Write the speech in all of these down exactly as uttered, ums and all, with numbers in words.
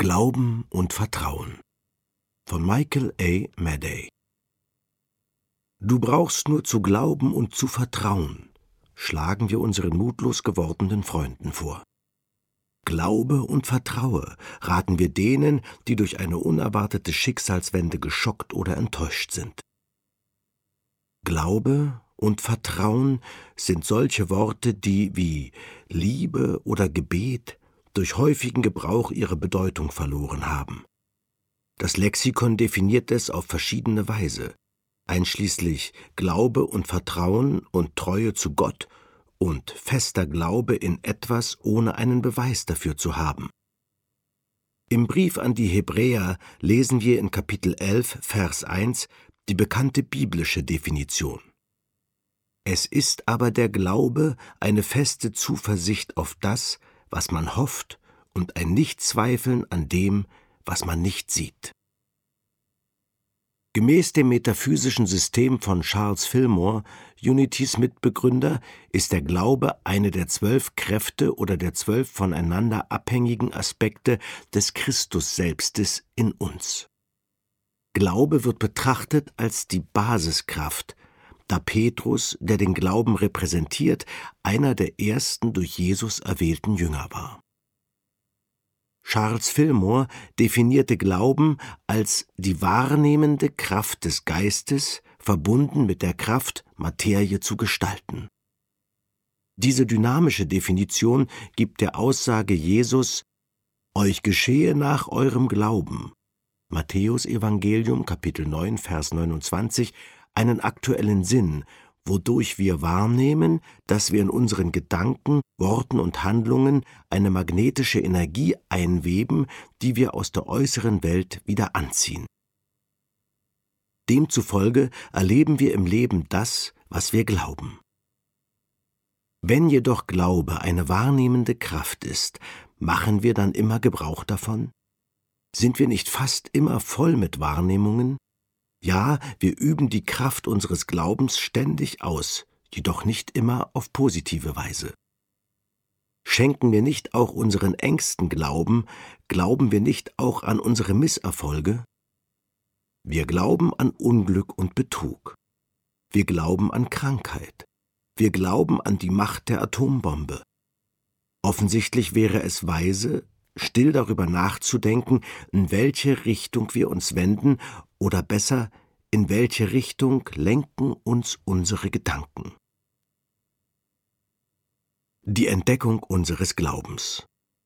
Glauben und Vertrauen von Michael A. Madej. Du brauchst nur zu glauben und zu vertrauen, schlagen wir unseren mutlos gewordenen Freunden vor. Glaube und vertraue, raten wir denen, die durch eine unerwartete Schicksalswende geschockt oder enttäuscht sind. Glaube und Vertrauen sind solche Worte, die wie Liebe oder Gebet durch häufigen Gebrauch ihre Bedeutung verloren haben. Das Lexikon definiert es auf verschiedene Weise, einschließlich Glaube und Vertrauen und Treue zu Gott und fester Glaube in etwas, ohne einen Beweis dafür zu haben. Im Brief an die Hebräer lesen wir in Kapitel elf, Vers eins die bekannte biblische Definition. Es ist aber der Glaube eine feste Zuversicht auf das, was man hofft, und ein Nichtzweifeln an dem, was man nicht sieht. Gemäß dem metaphysischen System von Charles Fillmore, Unitys Mitbegründer, ist der Glaube eine der zwölf Kräfte oder der zwölf voneinander abhängigen Aspekte des Christus-Selbstes in uns. Glaube wird betrachtet als die Basiskraft, da Petrus, der den Glauben repräsentiert, einer der ersten durch Jesus erwählten Jünger war. Charles Fillmore definierte Glauben als die wahrnehmende Kraft des Geistes, verbunden mit der Kraft, Materie zu gestalten. Diese dynamische Definition gibt der Aussage Jesus, »Euch geschehe nach eurem Glauben«, Matthäus Evangelium, Kapitel neun, Vers neunundzwanzig, einen aktuellen Sinn, wodurch wir wahrnehmen, dass wir in unseren Gedanken, Worten und Handlungen eine magnetische Energie einweben, die wir aus der äußeren Welt wieder anziehen. Demzufolge erleben wir im Leben das, was wir glauben. Wenn jedoch Glaube eine wahrnehmende Kraft ist, machen wir dann immer Gebrauch davon? Sind wir nicht fast immer voll mit Wahrnehmungen? Ja, wir üben die Kraft unseres Glaubens ständig aus, jedoch nicht immer auf positive Weise. Schenken wir nicht auch unseren Ängsten Glauben, glauben wir nicht auch an unsere Misserfolge? Wir glauben an Unglück und Betrug. Wir glauben an Krankheit. Wir glauben an die Macht der Atombombe. Offensichtlich wäre es weise, still darüber nachzudenken, in welche Richtung wir uns wenden, oder besser, in welche Richtung lenken uns unsere Gedanken. Die Entdeckung unseres Glaubens.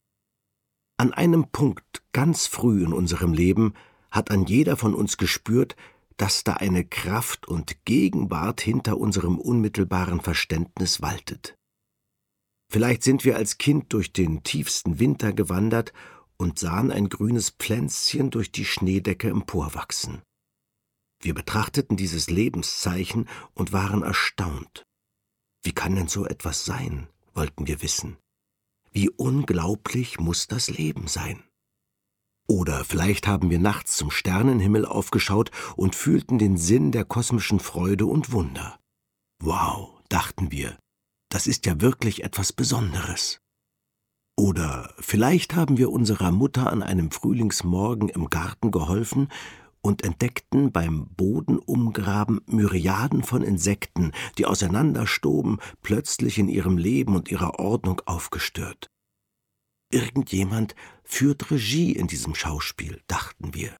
An einem Punkt ganz früh in unserem Leben hat ein jeder von uns gespürt, dass da eine Kraft und Gegenwart hinter unserem unmittelbaren Verständnis waltet. Vielleicht sind wir als Kind durch den tiefsten Winter gewandert und sahen ein grünes Pflänzchen durch die Schneedecke emporwachsen. Wir betrachteten dieses Lebenszeichen und waren erstaunt. Wie kann denn so etwas sein, wollten wir wissen. Wie unglaublich muss das Leben sein? Oder vielleicht haben wir nachts zum Sternenhimmel aufgeschaut und fühlten den Sinn der kosmischen Freude und Wunder. Wow, dachten wir, das ist ja wirklich etwas Besonderes. Oder vielleicht haben wir unserer Mutter an einem Frühlingsmorgen im Garten geholfen und entdeckten beim Bodenumgraben Myriaden von Insekten, die auseinanderstoben, plötzlich in ihrem Leben und ihrer Ordnung aufgestört. Irgendjemand führt Regie in diesem Schauspiel, dachten wir.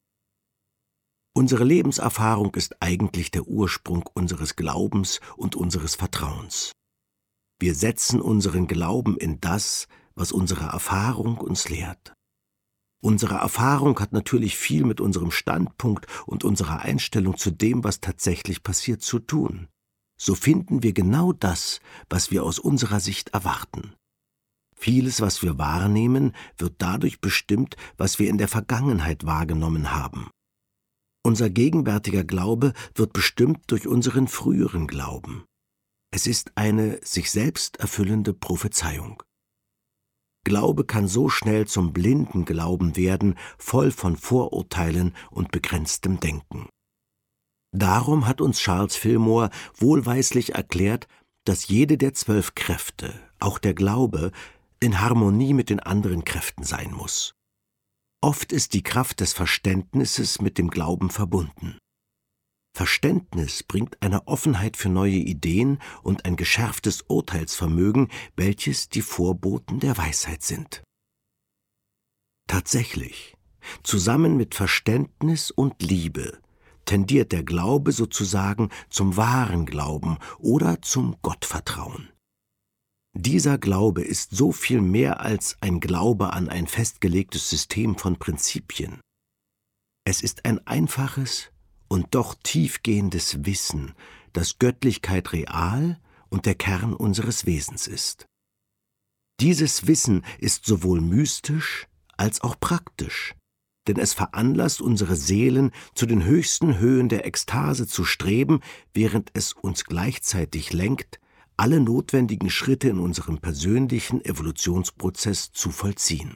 Unsere Lebenserfahrung ist eigentlich der Ursprung unseres Glaubens und unseres Vertrauens. Wir setzen unseren Glauben in das, was unsere Erfahrung uns lehrt. Unsere Erfahrung hat natürlich viel mit unserem Standpunkt und unserer Einstellung zu dem, was tatsächlich passiert, zu tun. So finden wir genau das, was wir aus unserer Sicht erwarten. Vieles, was wir wahrnehmen, wird dadurch bestimmt, was wir in der Vergangenheit wahrgenommen haben. Unser gegenwärtiger Glaube wird bestimmt durch unseren früheren Glauben. Es ist eine sich selbst erfüllende Prophezeiung. Glaube kann so schnell zum blinden Glauben werden, voll von Vorurteilen und begrenztem Denken. Darum hat uns Charles Fillmore wohlweislich erklärt, dass jede der zwölf Kräfte, auch der Glaube, in Harmonie mit den anderen Kräften sein muss. Oft ist die Kraft des Verständnisses mit dem Glauben verbunden. Verständnis bringt eine Offenheit für neue Ideen und ein geschärftes Urteilsvermögen, welches die Vorboten der Weisheit sind. Tatsächlich, zusammen mit Verständnis und Liebe tendiert der Glaube sozusagen zum wahren Glauben oder zum Gottvertrauen. Dieser Glaube ist so viel mehr als ein Glaube an ein festgelegtes System von Prinzipien. Es ist ein einfaches und doch tiefgehendes Wissen, dass Göttlichkeit real und der Kern unseres Wesens ist. Dieses Wissen ist sowohl mystisch als auch praktisch, denn es veranlasst unsere Seelen, zu den höchsten Höhen der Ekstase zu streben, während es uns gleichzeitig lenkt, alle notwendigen Schritte in unserem persönlichen Evolutionsprozess zu vollziehen.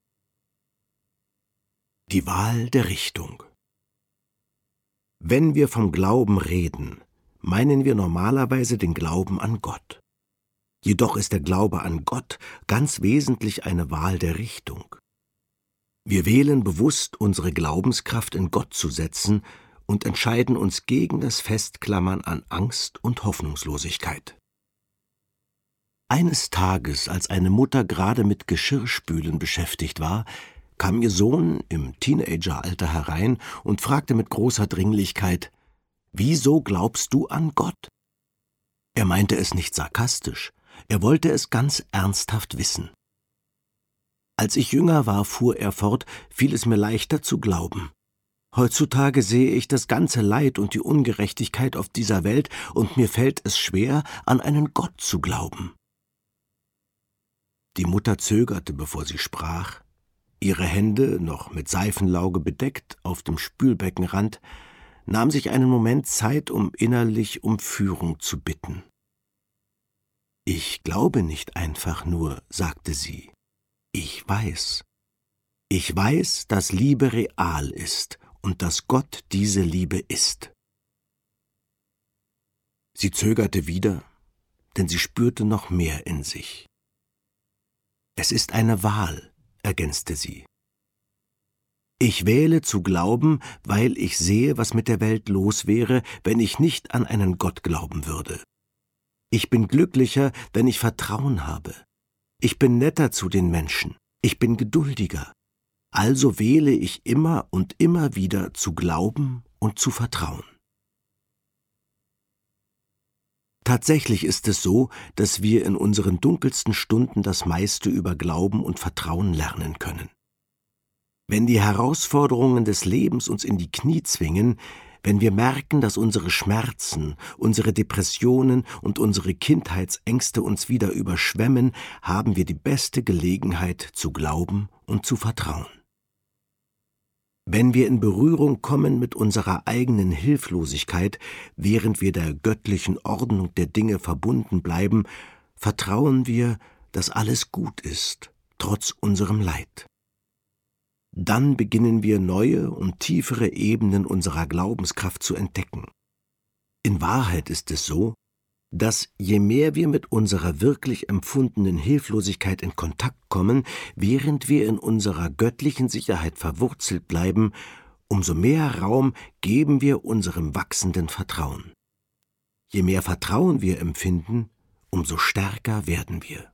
Die Wahl der Richtung. Wenn wir vom Glauben reden, meinen wir normalerweise den Glauben an Gott. Jedoch ist der Glaube an Gott ganz wesentlich eine Wahl der Richtung. Wir wählen bewusst, unsere Glaubenskraft in Gott zu setzen und entscheiden uns gegen das Festklammern an Angst und Hoffnungslosigkeit. Eines Tages, als eine Mutter gerade mit Geschirrspülen beschäftigt war, kam ihr Sohn im Teenageralter herein und fragte mit großer Dringlichkeit: »Wieso glaubst du an Gott?« Er meinte es nicht sarkastisch, er wollte es ganz ernsthaft wissen. Als ich jünger war, fuhr er fort, fiel es mir leichter zu glauben. Heutzutage sehe ich das ganze Leid und die Ungerechtigkeit auf dieser Welt, und mir fällt es schwer, an einen Gott zu glauben. Die Mutter zögerte, bevor sie sprach. Ihre Hände, noch mit Seifenlauge bedeckt, auf dem Spülbeckenrand, nahm sich einen Moment Zeit, um innerlich um Führung zu bitten. »Ich glaube nicht einfach nur«, sagte sie. »Ich weiß. Ich weiß, dass Liebe real ist und dass Gott diese Liebe ist.« Sie zögerte wieder, denn sie spürte noch mehr in sich. »Es ist eine Wahl«, ergänzte sie. »Ich wähle zu glauben, weil ich sehe, was mit der Welt los wäre, wenn ich nicht an einen Gott glauben würde. Ich bin glücklicher, wenn ich Vertrauen habe. Ich bin netter zu den Menschen. Ich bin geduldiger. Also wähle ich immer und immer wieder zu glauben und zu vertrauen.« Tatsächlich ist es so, dass wir in unseren dunkelsten Stunden das meiste über Glauben und Vertrauen lernen können. Wenn die Herausforderungen des Lebens uns in die Knie zwingen, wenn wir merken, dass unsere Schmerzen, unsere Depressionen und unsere Kindheitsängste uns wieder überschwemmen, haben wir die beste Gelegenheit zu glauben und zu vertrauen. Wenn wir in Berührung kommen mit unserer eigenen Hilflosigkeit, während wir der göttlichen Ordnung der Dinge verbunden bleiben, vertrauen wir, dass alles gut ist, trotz unserem Leid. Dann beginnen wir neue und tiefere Ebenen unserer Glaubenskraft zu entdecken. In Wahrheit ist es so, dass je mehr wir mit unserer wirklich empfundenen Hilflosigkeit in Kontakt kommen, während wir in unserer göttlichen Sicherheit verwurzelt bleiben, umso mehr Raum geben wir unserem wachsenden Vertrauen. Je mehr Vertrauen wir empfinden, umso stärker werden wir.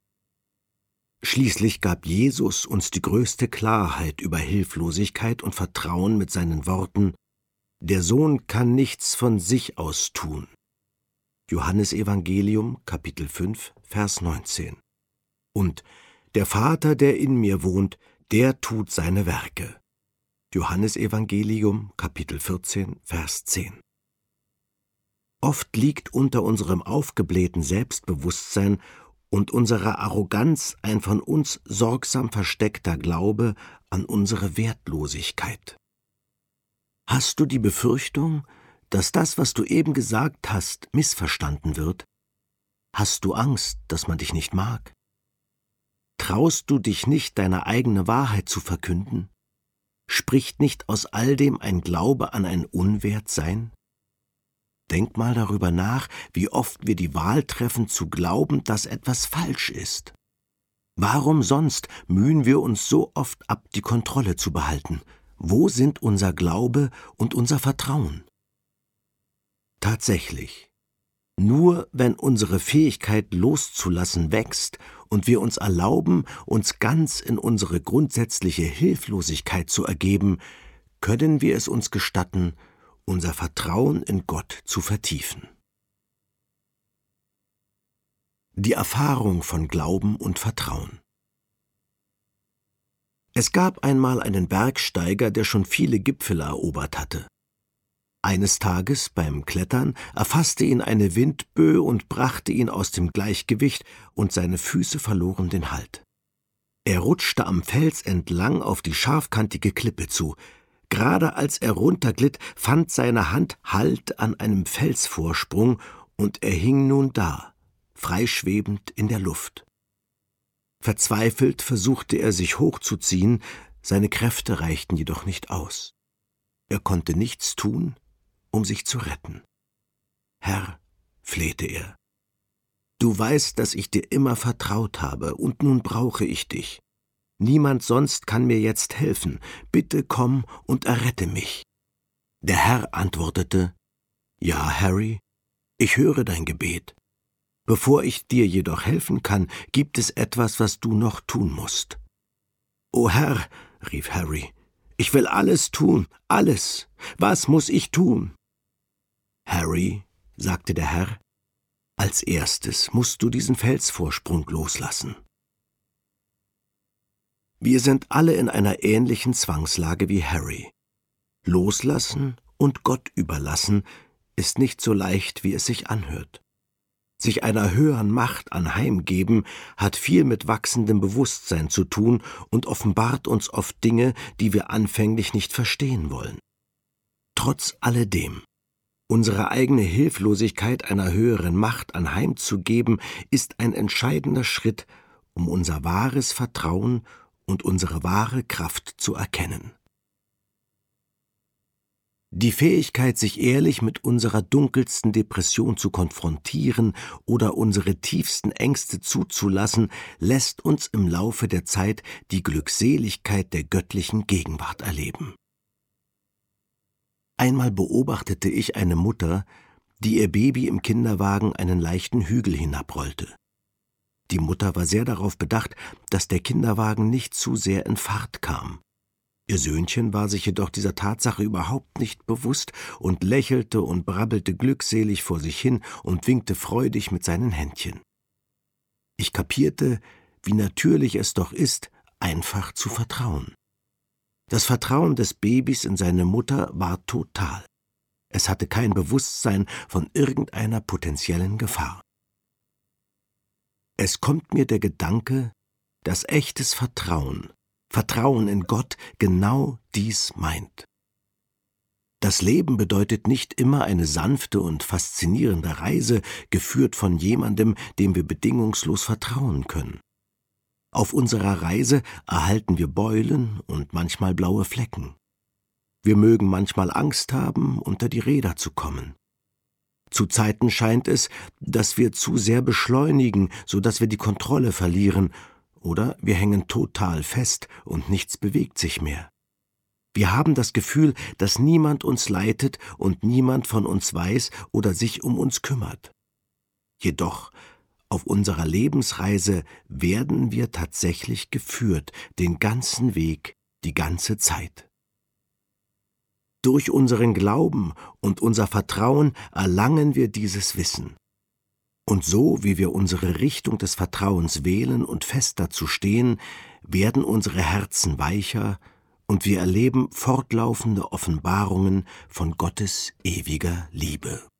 Schließlich gab Jesus uns die größte Klarheit über Hilflosigkeit und Vertrauen mit seinen Worten: »Der Sohn kann nichts von sich aus tun.« Johannesevangelium, Kapitel fünf, Vers neunzehn. Und »Der Vater, der in mir wohnt, der tut seine Werke.« Johannesevangelium, Kapitel vierzehn, Vers zehn. Oft liegt unter unserem aufgeblähten Selbstbewusstsein und unserer Arroganz ein von uns sorgsam versteckter Glaube an unsere Wertlosigkeit. Hast du die Befürchtung, dass das, was du eben gesagt hast, missverstanden wird? Hast du Angst, dass man dich nicht mag? Traust du dich nicht, deine eigene Wahrheit zu verkünden? Spricht nicht aus all dem ein Glaube an ein Unwertsein? Denk mal darüber nach, wie oft wir die Wahl treffen, zu glauben, dass etwas falsch ist. Warum sonst mühen wir uns so oft ab, die Kontrolle zu behalten? Wo sind unser Glaube und unser Vertrauen? Tatsächlich, nur wenn unsere Fähigkeit loszulassen wächst und wir uns erlauben, uns ganz in unsere grundsätzliche Hilflosigkeit zu ergeben, können wir es uns gestatten, unser Vertrauen in Gott zu vertiefen. Die Erfahrung von Glauben und Vertrauen. Es gab einmal einen Bergsteiger, der schon viele Gipfel erobert hatte. Eines Tages beim Klettern erfasste ihn eine Windböe und brachte ihn aus dem Gleichgewicht, und seine Füße verloren den Halt. Er rutschte am Fels entlang auf die scharfkantige Klippe zu. Gerade als er runterglitt, fand seine Hand Halt an einem Felsvorsprung, und er hing nun da, freischwebend in der Luft. Verzweifelt versuchte er, sich hochzuziehen, seine Kräfte reichten jedoch nicht aus. Er konnte nichts tun, um sich zu retten. »Herr«, flehte er, »du weißt, dass ich dir immer vertraut habe, und nun brauche ich dich. Niemand sonst kann mir jetzt helfen. Bitte komm und errette mich.« Der Herr antwortete, »Ja, Harry, ich höre dein Gebet. Bevor ich dir jedoch helfen kann, gibt es etwas, was du noch tun musst.« »O Herr«, rief Harry, »ich will alles tun, alles. Was muss ich tun?« »Harry«, sagte der Herr, »als erstes musst du diesen Felsvorsprung loslassen.« Wir sind alle in einer ähnlichen Zwangslage wie Harry. Loslassen und Gott überlassen ist nicht so leicht, wie es sich anhört. Sich einer höheren Macht anheimgeben, hat viel mit wachsendem Bewusstsein zu tun und offenbart uns oft Dinge, die wir anfänglich nicht verstehen wollen. Trotz alledem, unsere eigene Hilflosigkeit einer höheren Macht anheimzugeben, ist ein entscheidender Schritt, um unser wahres Vertrauen und unsere wahre Kraft zu erkennen. Die Fähigkeit, sich ehrlich mit unserer dunkelsten Depression zu konfrontieren oder unsere tiefsten Ängste zuzulassen, lässt uns im Laufe der Zeit die Glückseligkeit der göttlichen Gegenwart erleben. Einmal beobachtete ich eine Mutter, die ihr Baby im Kinderwagen einen leichten Hügel hinabrollte. Die Mutter war sehr darauf bedacht, dass der Kinderwagen nicht zu sehr in Fahrt kam. Ihr Söhnchen war sich jedoch dieser Tatsache überhaupt nicht bewusst und lächelte und brabbelte glückselig vor sich hin und winkte freudig mit seinen Händchen. Ich kapierte, wie natürlich es doch ist, einfach zu vertrauen. Das Vertrauen des Babys in seine Mutter war total. Es hatte kein Bewusstsein von irgendeiner potenziellen Gefahr. Es kommt mir der Gedanke, dass echtes Vertrauen, Vertrauen in Gott genau dies meint. Das Leben bedeutet nicht immer eine sanfte und faszinierende Reise, geführt von jemandem, dem wir bedingungslos vertrauen können. Auf unserer Reise erhalten wir Beulen und manchmal blaue Flecken. Wir mögen manchmal Angst haben, unter die Räder zu kommen. Zu Zeiten scheint es, dass wir zu sehr beschleunigen, so dass wir die Kontrolle verlieren, oder wir hängen total fest und nichts bewegt sich mehr. Wir haben das Gefühl, dass niemand uns leitet und niemand von uns weiß oder sich um uns kümmert. Jedoch, auf unserer Lebensreise werden wir tatsächlich geführt, den ganzen Weg, die ganze Zeit. Durch unseren Glauben und unser Vertrauen erlangen wir dieses Wissen. Und so, wie wir unsere Richtung des Vertrauens wählen und fest dazu stehen, werden unsere Herzen weicher und wir erleben fortlaufende Offenbarungen von Gottes ewiger Liebe.